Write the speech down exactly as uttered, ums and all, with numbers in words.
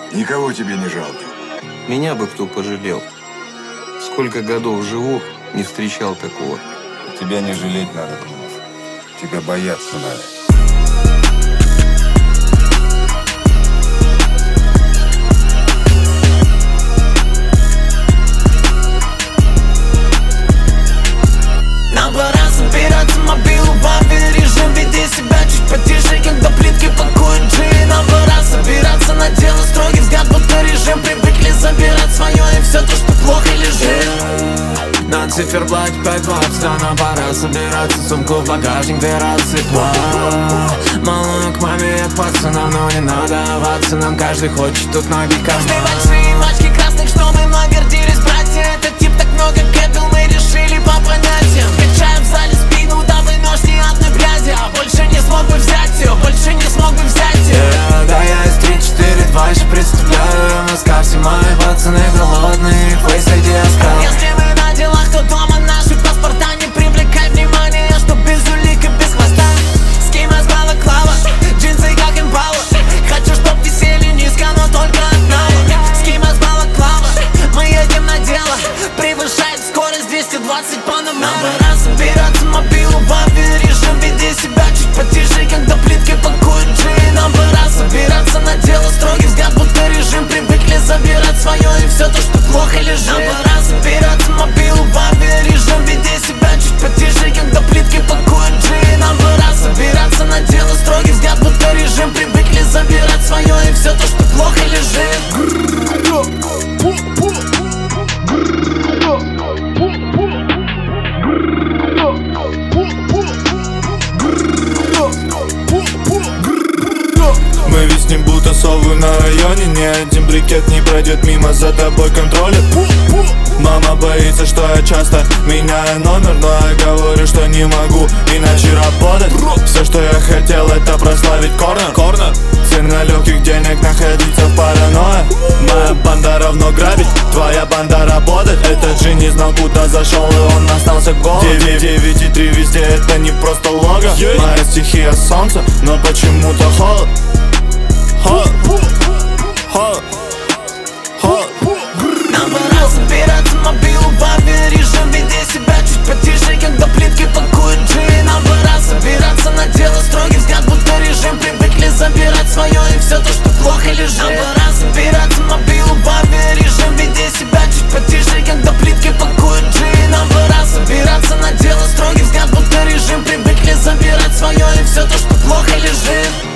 Никого тебе не жалко. Меня бы кто пожалел. Сколько годов живу, не встречал такого. Тебя не жалеть надо, тебя бояться надо. На циферблате пять баксов, нам пора собираться. Сумку в багажник, две рации, план. Малую к маме, я к пацанам, но не надо оваться. Нам каждый хочет тут ноги карман. Нужны большие пачки красных, чтобы мы гордились, братья. Этот тип так много кэпил, мы решили по понятиям. Качаем в зале спину, дабы нож не одной пряди. А больше не смог бы взять ее, больше не смог бы взять ее. yeah, Да, я из три четыре два еще представляю. Москва, все мои пацаны голодные, фейс среди оскал. Если мы на делах, то дома наши паспорта. Не привлекай внимания, что без улик и без хвоста. Скима с балаклава, джинсы как импала. Хочу, чтоб висели низко, но только одна. Скима с балаклава, мы едем на дело. Превышает скорость двести двадцать по номеру. Нам пора собираться, мобилу в авиарежим. Веди себя чуть потише, когда плитки пакуют джин. Нам пора собираться на дело, строгий взгляд, будто режим. Привыкли забирать свое и все то, что плохо лежит. Нам пора собираться, мобилу в авиарежим. Веди себя чуть потише, когда плитки пакуют джин. Нам пора собираться на дело, строгий взгляд, будто режим. Привыкли забирать свое и все то, что плохо лежит. Мы виснем будто совы на районе. Ни один брикет не пройдет мимо, за тобой контролят. Мама боится, что я часто меняю номер, но я говорю, что не могу иначе работать. Все, что я хотел, это прославить корнер, корнер. Цена легких денег находиться в паранойе. Моя банда равно грабить, твоя банда работать. Этот же не знал, куда зашел, и он остался голод. девять и три везде, это не просто лого. Моя стихия солнце, но почему-то холод. Холод, холод, холод. Нам пора собираться, мобилу в авиарежим. Веди себя чуть потише, когда плитки пакуют джин. Нам пора собираться на дело, строгий взгляд, будто режим. Привыкли забирать свое и все то, что плохо лежит. Нам пора собираться, мобилу в авиарежим. Веди себя чуть потише, когда плитки пакуют джин. Нам пора собираться на дело, строгий взгляд, будто режим. Привыкли забирать свое и все то, что плохо лежит.